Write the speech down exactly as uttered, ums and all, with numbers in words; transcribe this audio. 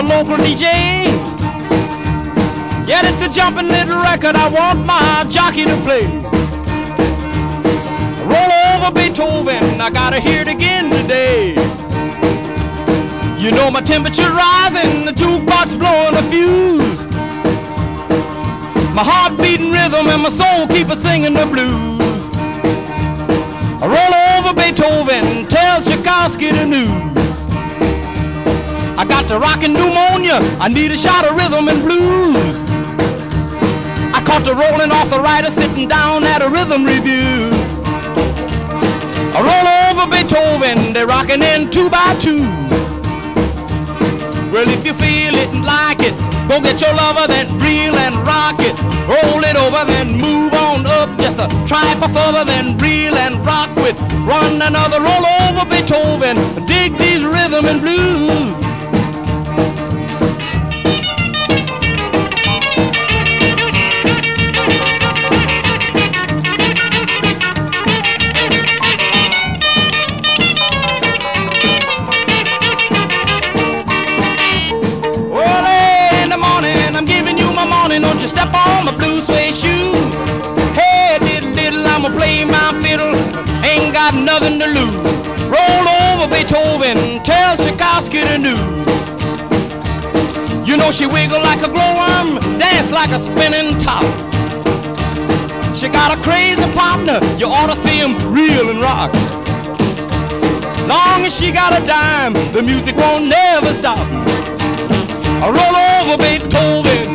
local D J. Yeah, this is a jumping little record I want my jockey to play. Roll over Beethoven, I gotta hear it again today. You know my temperature rising, the jukebox blowing a fuse. My heart beating rhythm and my soul keep a singing the blues. I roll over Beethoven, tell Tchaikovsky the news. I got the rockin' pneumonia, I need a shot of rhythm and blues. I caught the rolling arthritis sitting down at a rhythm review. I roll over Beethoven, they're rockin' in two by two. Well, if you feel it and like it, go get your lover, then reel and rock it. Roll it over, then move on up. Just a try for further, then reel and rock with one another. Roll over Beethoven, dig these rhythm and blues. Don't you step on my blue suede shoe. Hey, diddle diddle, I'ma play my fiddle, ain't got nothing to lose. Roll over Beethoven, tell Tchaikovsky the news. You know she wiggle like a glowworm, dance like a spinning top. She got a crazy partner, you ought to see him reel and rock. Long as she got a dime, the music won't never stop. I roll over Beethoven,